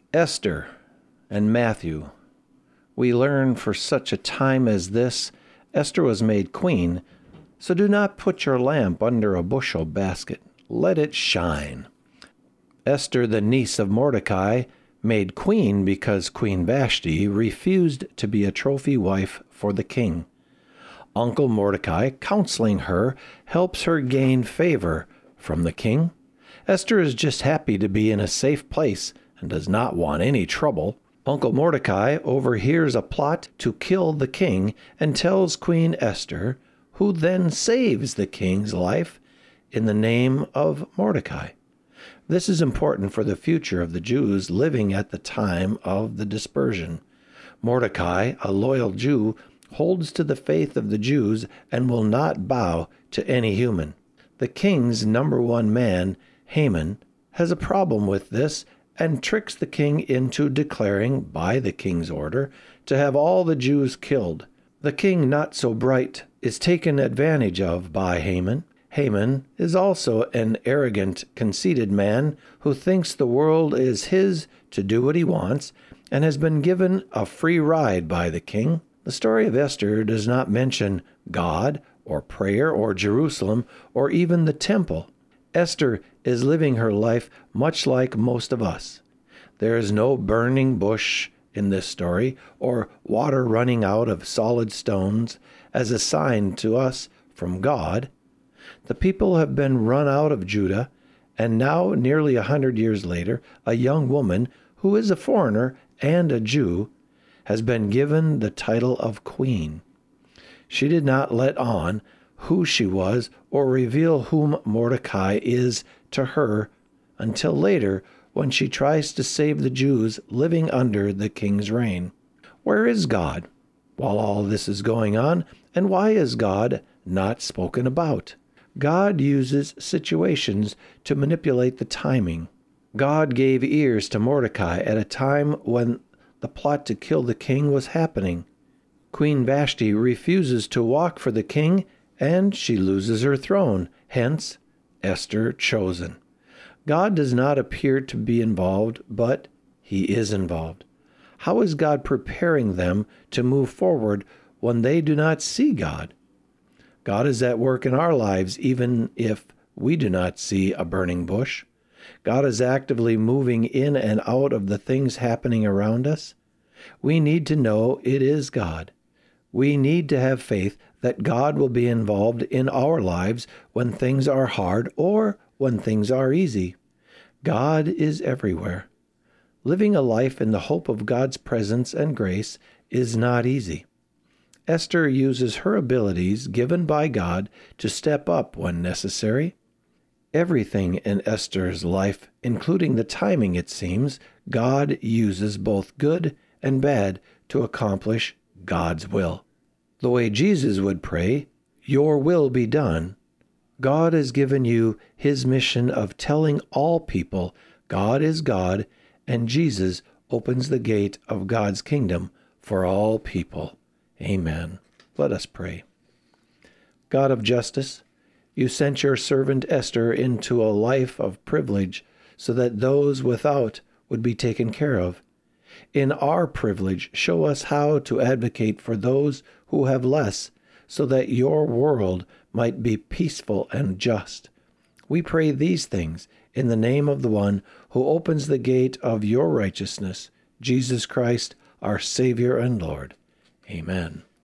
Esther and Matthew. We learn for such a time as this, Esther was made queen, so do not put your lamp under a bushel basket. Let it shine. Esther, the niece of Mordecai, made queen because Queen Vashti refused to be a trophy wife for the king. Uncle Mordecai, counseling her, helps her gain favor from the king. Esther is just happy to be in a safe place and does not want any trouble. Uncle Mordecai overhears a plot to kill the king and tells Queen Esther, who then saves the king's life in the name of Mordecai. This is important for the future of the Jews living at the time of the dispersion. Mordecai, a loyal Jew, holds to the faith of the Jews and will not bow to any human. The king's number one man, Haman, has a problem with this and tricks the king into declaring, by the king's order, to have all the Jews killed. The king, not so bright, is taken advantage of by Haman. Haman is also an arrogant, conceited man who thinks the world is his to do what he wants and has been given a free ride by the king. The story of Esther does not mention God or prayer or Jerusalem or even the temple. Esther is living her life much like most of us. There is no burning bush in this story or water running out of solid stones as a sign to us from God. The people have been run out of Judah, and now, nearly 100 years later, a young woman who is a foreigner and a Jew has been given the title of queen. She did not let on who she was or reveal whom Mordecai is to her until later when she tries to save the Jews living under the king's reign. Where is God while all this is going on, and why is God not spoken about? God uses situations to manipulate the timing. God gave ears to Mordecai at a time when the plot to kill the king was happening. Queen Vashti refuses to walk for the king, and she loses her throne, hence Esther chosen. God does not appear to be involved, but he is involved. How is God preparing them to move forward when they do not see God? God is at work in our lives even if we do not see a burning bush. God is actively moving in and out of the things happening around us. We need to know it is God. We need to have faith that God will be involved in our lives when things are hard or when things are easy. God is everywhere. Living a life in the hope of God's presence and grace is not easy. Esther uses her abilities given by God to step up when necessary. Everything in Esther's life, including the timing, it seems, God uses both good and bad to accomplish God's will. The way Jesus would pray, "Your will be done." God has given you his mission of telling all people God is God, and Jesus opens the gate of God's kingdom for all people. Amen. Let us pray. God of justice, you sent your servant Esther into a life of privilege so that those without would be taken care of. In our privilege, show us how to advocate for those who have less so that your world might be peaceful and just. We pray these things in the name of the one who opens the gate of your righteousness, Jesus Christ, our Savior and Lord. Amen.